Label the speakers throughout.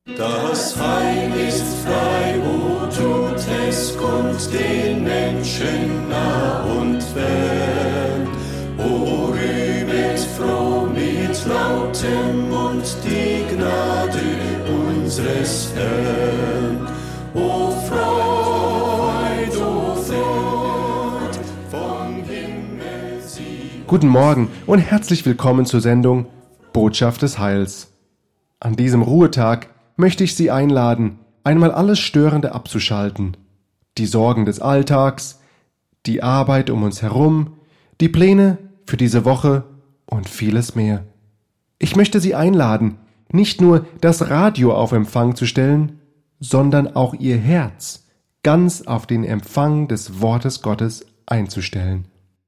Speaker 1: Das Heil ist frei, o tut es kund den Menschen nah und fern. O rühmet froh mit lautem Mund die Gnade unseres Herrn. O Freud, vom Himmel sie.
Speaker 2: Guten Morgen und herzlich willkommen zur Sendung Botschaft des Heils. An diesem Ruhetag möchte ich Sie einladen, einmal alles Störende abzuschalten. Die Sorgen des Alltags, die Arbeit um uns herum, die Pläne für diese Woche und vieles mehr. Ich möchte Sie einladen, nicht nur das Radio auf Empfang zu stellen, sondern auch Ihr Herz ganz auf den Empfang des Wortes Gottes einzustellen.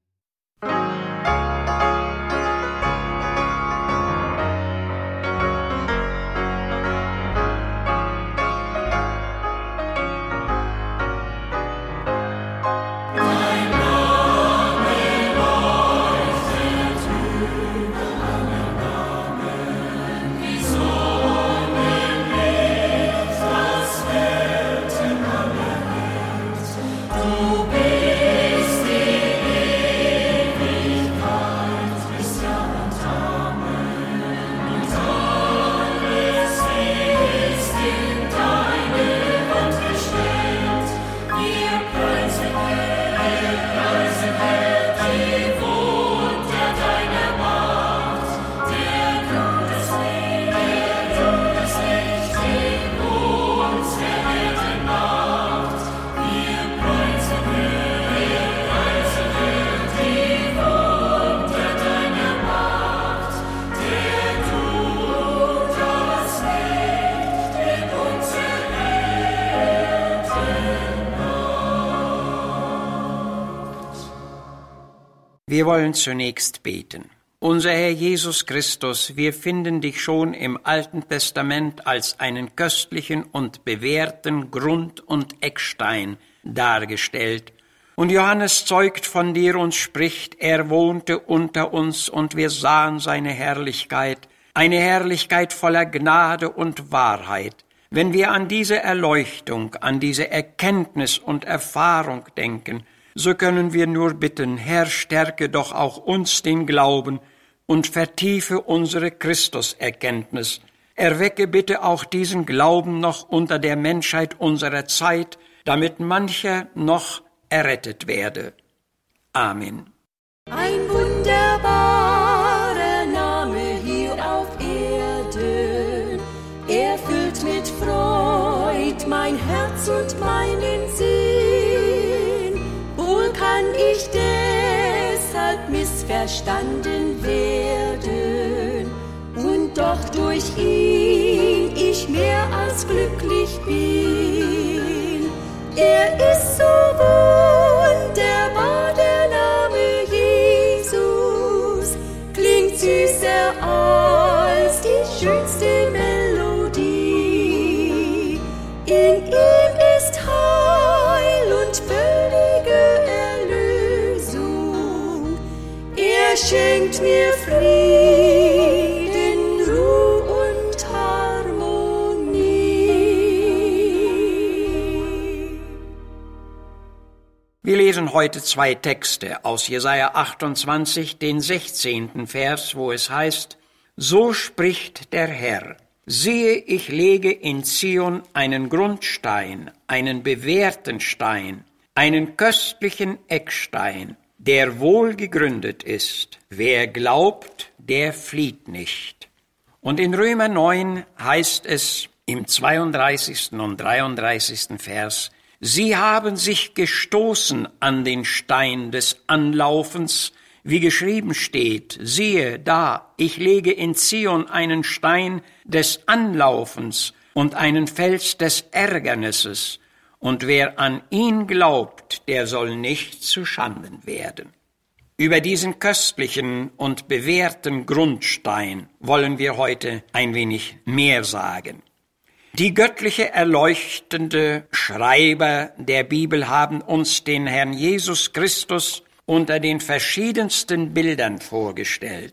Speaker 3: Wir wollen zunächst beten. Unser Herr Jesus Christus, wir finden dich schon im Alten Testament als einen köstlichen und bewährten Grund- und Eckstein dargestellt. Und Johannes zeugt von dir und spricht, er wohnte unter uns und wir sahen seine Herrlichkeit, eine Herrlichkeit voller Gnade und Wahrheit. Wenn wir an diese Erleuchtung, an diese Erkenntnis und Erfahrung denken, so können wir nur bitten, Herr, stärke doch auch uns den Glauben und vertiefe unsere Christuserkenntnis. Erwecke bitte auch diesen Glauben noch unter der Menschheit unserer Zeit, damit mancher noch errettet werde. Amen.
Speaker 4: Ein wunderbarer Name hier auf Erden, er füllt mit Freud mein Herz und meinen Sinn. Wohl kann ich deshalb missverstanden werden und doch durch ihn ich mehr als glücklich bin. Er ist so wunderbar, der Name Jesus, klingt süßer als die schönste Melodie. In ihm ist Heil und völlige Erlösung. Er schenkt mir Frieden, Ruhe und Harmonie.
Speaker 3: Wir lesen heute zwei Texte aus Jesaja 28, den 16. Vers, wo es heißt: So spricht der Herr: Siehe, ich lege in Zion einen Grundstein, einen bewährten Stein, einen köstlichen Eckstein, der wohl gegründet ist. Wer glaubt, der flieht nicht. Und in Römer 9 heißt es im 32. und 33. Vers: Sie haben sich gestoßen an den Stein des Anlaufens, wie geschrieben steht, siehe da, ich lege in Zion einen Stein des Anlaufens und einen Fels des Ärgernisses, und wer an ihn glaubt, der soll nicht zu Schanden werden. Über diesen köstlichen und bewährten Grundstein wollen wir heute ein wenig mehr sagen. Die göttliche erleuchtende Schreiber der Bibel haben uns den Herrn Jesus Christus unter den verschiedensten Bildern vorgestellt.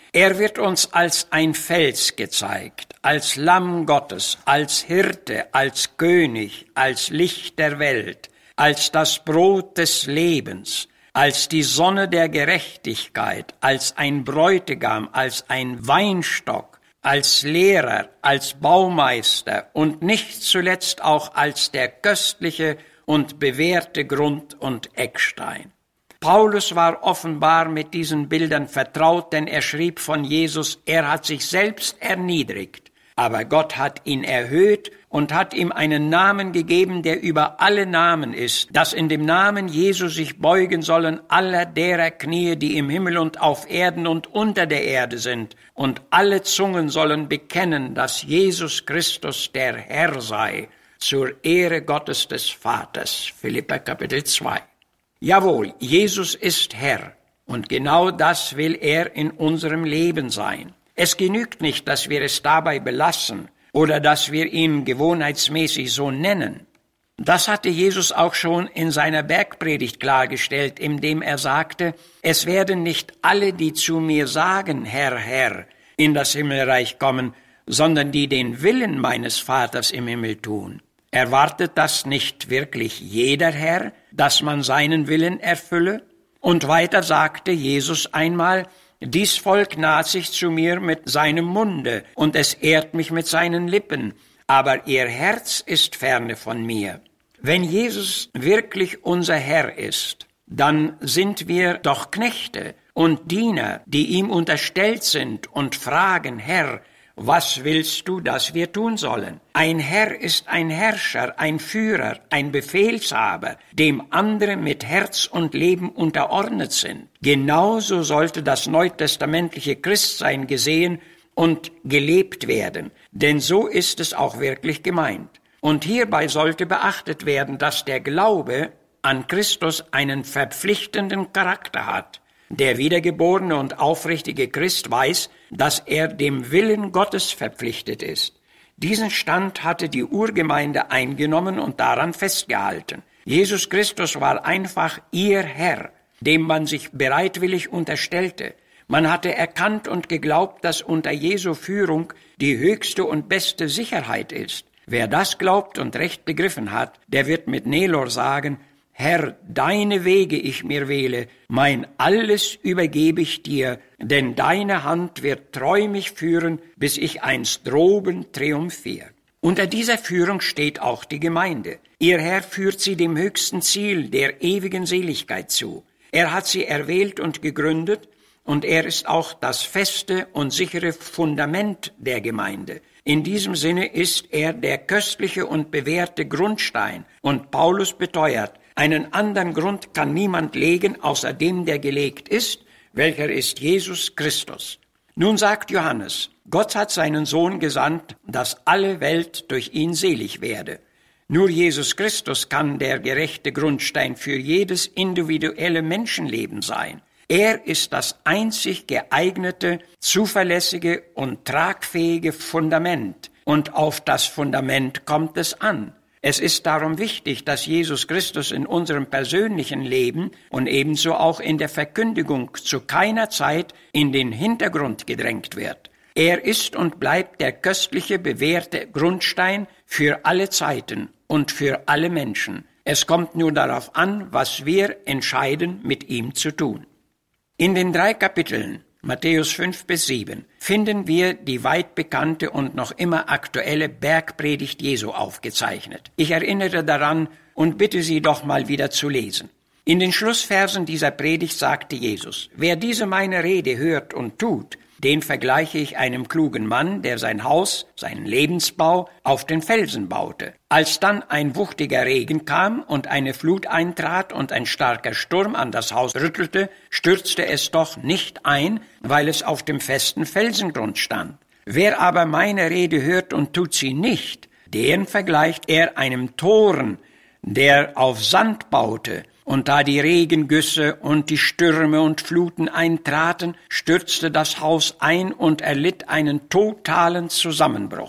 Speaker 3: Er wird uns als ein Fels gezeigt, als Lamm Gottes, als Hirte, als König, als Licht der Welt, als das Brot des Lebens, als die Sonne der Gerechtigkeit, als ein Bräutigam, als ein Weinstock, als Lehrer, als Baumeister und nicht zuletzt auch als der köstliche und bewährte Grund- und Eckstein. Paulus war offenbar mit diesen Bildern vertraut, denn er schrieb von Jesus, er hat sich selbst erniedrigt, aber Gott hat ihn erhöht und hat ihm einen Namen gegeben, der über alle Namen ist, dass in dem Namen Jesu sich beugen sollen aller derer Knie, die im Himmel und auf Erden und unter der Erde sind, und alle Zungen sollen bekennen, dass Jesus Christus der Herr sei, zur Ehre Gottes des Vaters. Philipper Kapitel 2. Jawohl, Jesus ist Herr, und genau das will er in unserem Leben sein. Es genügt nicht, dass wir es dabei belassen oder dass wir ihn gewohnheitsmäßig so nennen. Das hatte Jesus auch schon in seiner Bergpredigt klargestellt, indem er sagte, es werden nicht alle, die zu mir sagen, Herr, Herr, in das Himmelreich kommen, sondern die den Willen meines Vaters im Himmel tun. Erwartet das nicht wirklich jeder Herr, dass man seinen Willen erfülle? Und weiter sagte Jesus einmal, dies Volk naht sich zu mir mit seinem Munde, und es ehrt mich mit seinen Lippen, aber ihr Herz ist ferne von mir. Wenn Jesus wirklich unser Herr ist, dann sind wir doch Knechte und Diener, die ihm unterstellt sind und fragen, Herr, was willst du, dass wir tun sollen? Ein Herr ist ein Herrscher, ein Führer, ein Befehlshaber, dem andere mit Herz und Leben unterordnet sind. Genauso sollte das neutestamentliche Christsein gesehen und gelebt werden, denn so ist es auch wirklich gemeint. Und hierbei sollte beachtet werden, dass der Glaube an Christus einen verpflichtenden Charakter hat. Der wiedergeborene und aufrichtige Christ weiß, dass er dem Willen Gottes verpflichtet ist. Diesen Stand hatte die Urgemeinde eingenommen und daran festgehalten. Jesus Christus war einfach ihr Herr, dem man sich bereitwillig unterstellte. Man hatte erkannt und geglaubt, dass unter Jesu Führung die höchste und beste Sicherheit ist. Wer das glaubt und recht begriffen hat, der wird mit Nelor sagen, Herr, deine Wege ich mir wähle, mein Alles übergebe ich dir, denn deine Hand wird treu mich führen, bis ich einst droben triumphiere. Unter dieser Führung steht auch die Gemeinde. Ihr Herr führt sie dem höchsten Ziel, der ewigen Seligkeit zu. Er hat sie erwählt und gegründet, und er ist auch das feste und sichere Fundament der Gemeinde. In diesem Sinne ist er der köstliche und bewährte Grundstein, und Paulus beteuert, einen anderen Grund kann niemand legen, außer dem, der gelegt ist, welcher ist Jesus Christus. Nun sagt Johannes, Gott hat seinen Sohn gesandt, dass alle Welt durch ihn selig werde. Nur Jesus Christus kann der gerechte Grundstein für jedes individuelle Menschenleben sein. Er ist das einzig geeignete, zuverlässige und tragfähige Fundament, und auf das Fundament kommt es an. Es ist darum wichtig, dass Jesus Christus in unserem persönlichen Leben und ebenso auch in der Verkündigung zu keiner Zeit in den Hintergrund gedrängt wird. Er ist und bleibt der köstliche, bewährte Grundstein für alle Zeiten und für alle Menschen. Es kommt nur darauf an, was wir entscheiden, mit ihm zu tun. In den 3 Kapiteln Matthäus 5-7, finden wir die weit bekannte und noch immer aktuelle Bergpredigt Jesu aufgezeichnet. Ich erinnere daran und bitte Sie doch mal wieder zu lesen. In den Schlussversen dieser Predigt sagte Jesus, wer diese meine Rede hört und tut, den vergleiche ich einem klugen Mann, der sein Haus, seinen Lebensbau, auf den Felsen baute. Als dann ein wuchtiger Regen kam und eine Flut eintrat und ein starker Sturm an das Haus rüttelte, stürzte es doch nicht ein, weil es auf dem festen Felsengrund stand. Wer aber meine Rede hört und tut sie nicht, den vergleicht er einem Toren, der auf Sand baute. Und da die Regengüsse und die Stürme und Fluten eintraten, stürzte das Haus ein und erlitt einen totalen Zusammenbruch.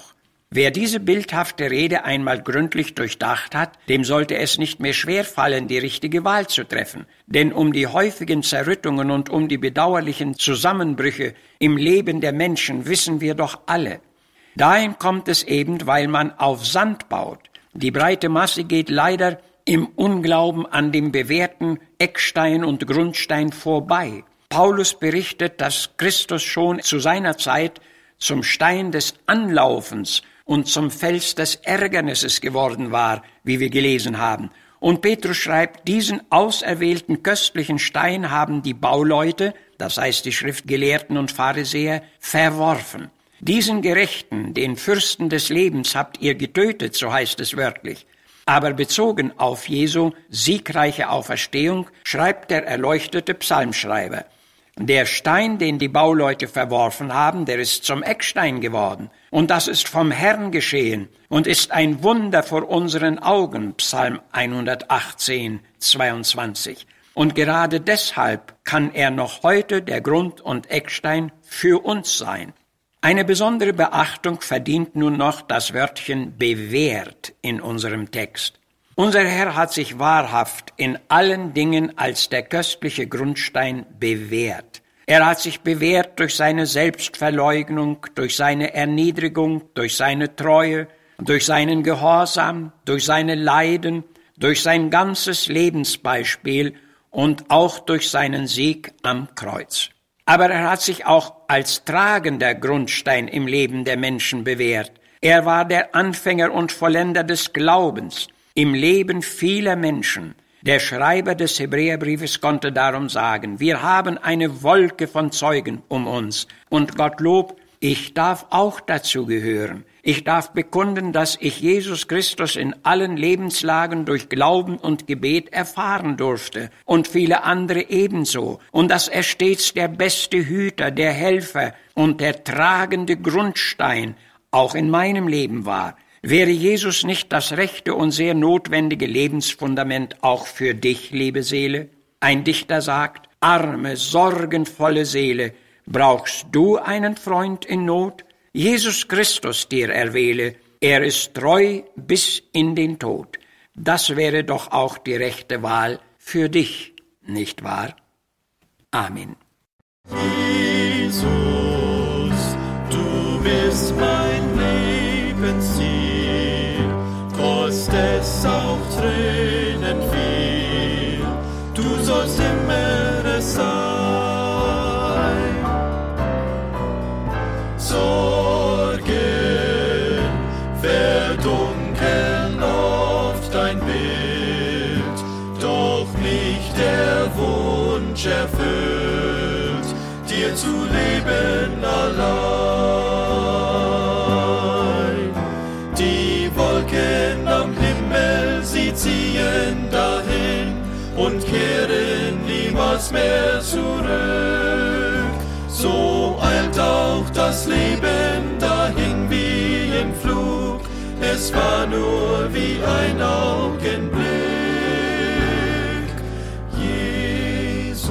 Speaker 3: Wer diese bildhafte Rede einmal gründlich durchdacht hat, dem sollte es nicht mehr schwerfallen, die richtige Wahl zu treffen. Denn um die häufigen Zerrüttungen und um die bedauerlichen Zusammenbrüche im Leben der Menschen wissen wir doch alle. Dahin kommt es eben, weil man auf Sand baut. Die breite Masse geht leider im Unglauben an dem bewährten Eckstein und Grundstein vorbei. Paulus berichtet, dass Christus schon zu seiner Zeit zum Stein des Anlaufens und zum Fels des Ärgernisses geworden war, wie wir gelesen haben. Und Petrus schreibt, diesen auserwählten köstlichen Stein haben die Bauleute, das heißt die Schriftgelehrten und Pharisäer, verworfen. Diesen Gerechten, den Fürsten des Lebens, habt ihr getötet, so heißt es wörtlich. Aber bezogen auf Jesu siegreiche Auferstehung schreibt der erleuchtete Psalmschreiber: Der Stein, den die Bauleute verworfen haben, der ist zum Eckstein geworden. Und das ist vom Herrn geschehen und ist ein Wunder vor unseren Augen. Psalm 118, 22. Und gerade deshalb kann er noch heute der Grund- und Eckstein für uns sein. Eine besondere Beachtung verdient nun noch das Wörtchen bewährt in unserem Text. Unser Herr hat sich wahrhaft in allen Dingen als der köstliche Grundstein bewährt. Er hat sich bewährt durch seine Selbstverleugnung, durch seine Erniedrigung, durch seine Treue, durch seinen Gehorsam, durch seine Leiden, durch sein ganzes Lebensbeispiel und auch durch seinen Sieg am Kreuz. Aber er hat sich auch als tragender Grundstein im Leben der Menschen bewährt. Er war der Anfänger und Vollender des Glaubens im Leben vieler Menschen. Der Schreiber des Hebräerbriefes konnte darum sagen: Wir haben eine Wolke von Zeugen um uns. Und Gottlob, ich darf auch dazu gehören. Ich darf bekunden, dass ich Jesus Christus in allen Lebenslagen durch Glauben und Gebet erfahren durfte und viele andere ebenso. Und dass er stets der beste Hüter, der Helfer und der tragende Grundstein auch in meinem Leben war. Wäre Jesus nicht das rechte und sehr notwendige Lebensfundament auch für dich, liebe Seele? Ein Dichter sagt: Arme, sorgenvolle Seele, brauchst du einen Freund in Not? Jesus Christus dir erwähle, er ist treu bis in den Tod. Das wäre doch auch die rechte Wahl für dich, nicht wahr? Amen.
Speaker 1: Jesus, du bist mein Lebensziel, kost es auch Tränen viel, du sollst immer es sein. Sorgen verdunkeln oft dein Bild, doch nicht der Wunsch erfüllt, dir zu leben allein. Die Wolken am Himmel, sie ziehen dahin und kehren niemals mehr zurück. So eilt auch das Leben dahin wie im Flug, es war nur wie ein Augenblick. Jesus,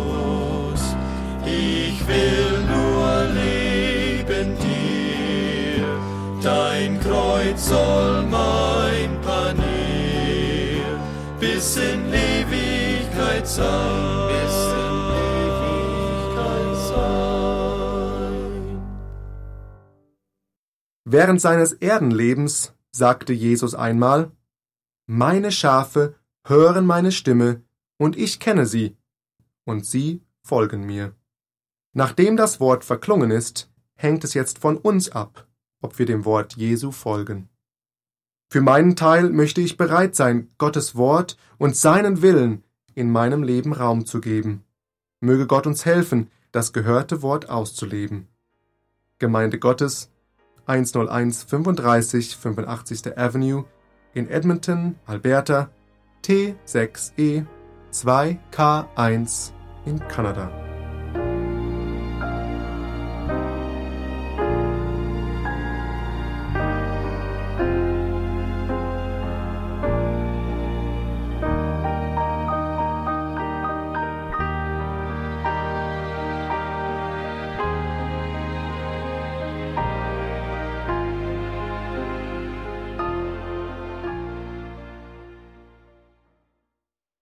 Speaker 1: ich will nur leben dir, dein Kreuz soll mein Panier bis in Ewigkeit sein.
Speaker 2: Während seines Erdenlebens sagte Jesus einmal: Meine Schafe hören meine Stimme, und ich kenne sie, und sie folgen mir. Nachdem das Wort verklungen ist, hängt es jetzt von uns ab, ob wir dem Wort Jesu folgen. Für meinen Teil möchte ich bereit sein, Gottes Wort und seinen Willen in meinem Leben Raum zu geben. Möge Gott uns helfen, das gehörte Wort auszuleben. Gemeinde Gottes, 10135 85. Avenue in Edmonton, Alberta, T6E 2K1 in Kanada.